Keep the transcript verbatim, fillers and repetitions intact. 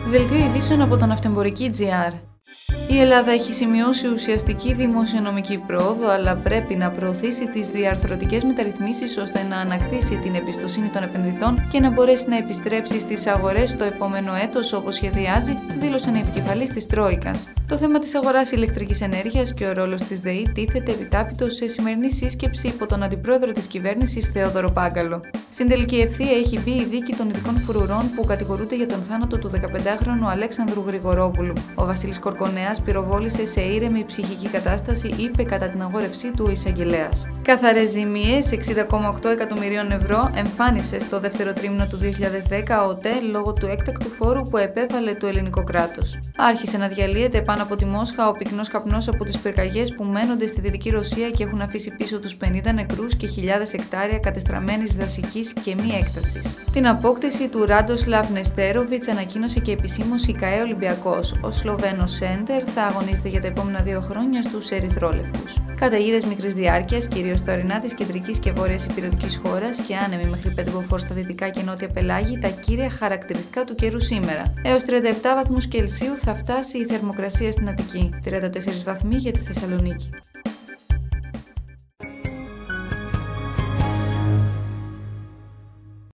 Δελτίο ειδήσεων από τον Ναυτεμπορική τζι αρ. Η Ελλάδα έχει σημειώσει ουσιαστική δημοσιονομική πρόοδο, αλλά πρέπει να προωθήσει τις διαρθρωτικές μεταρρυθμίσεις ώστε να ανακτήσει την εμπιστοσύνη των επενδυτών και να μπορέσει να επιστρέψει στις αγορές το επόμενο έτος όπως σχεδιάζει, δήλωσαν οι επικεφαλείς της Τρόικας. Το θέμα της αγοράς ηλεκτρικής ενέργειας και ο ρόλος της ΔΕΗ τίθεται επιτάπητος σε σημερινή σύσκεψη υπό τον αντιπρόεδρο της κυβέρνησης Θεόδωρο Πάγκαλο. Στην τελική ευθεία έχει μπει η δίκη των ειδικών φρουρών που κατηγορούνται για τον θάνατο του δεκαπεντάχρονου Αλέξανδρου Γρηγορόπουλου. Ο Βασίλης Κορκονέας πυροβόλησε σε ήρεμη ψυχική κατάσταση, είπε κατά την αγόρευσή του ο εισαγγελέας. Καθαρές ζημίες εξήντα κόμμα οκτώ εκατομμυρίων ευρώ εμφάνισε στο δεύτερο τρίμηνο του δύο χιλιάδες δέκα ο ΟΤΕ λόγω του έκτακτου φόρου που επέβαλε το ελληνικό κράτος. Άρχισε να διαλύεται πάνω από τη Μόσχα ο πυκνός καπνός από τις πυρκαγιές που μένονται στη Δυτική Ρωσία και έχουν αφήσει πίσω τους πενήντα νεκρούς και χιλιάδες εκτάρια κατεστραμμένης δασικής και μη έκτασης. Την απόκτηση του Ράντοσλαβ Νεστέροβιτς ανακοίνωσε και επισήμως η ΚΑΕ Ολυμπιακός. Ο Σλοβαίνος σέντερ θα αγωνίζεται για τα επόμενα δύο χρόνια στους ερυθρόλευκους. Καταιγίδες μικρής διάρκειας, κυρίως στα ορεινά της κεντρικής και βόρειας υπηρετικής χώρας και άνεμοι μέχρι πέντε μποφόρ στα δυτικά και νότια πελάγη, τα κύρια χαρακτηριστικά του καιρού σήμερα. Έως τριάντα επτά βαθμούς Κελσίου θα φτάσει η θερμοκρασία στην Αττική, τριάντα τέσσερις βαθμοί για τη Θεσσαλονίκη.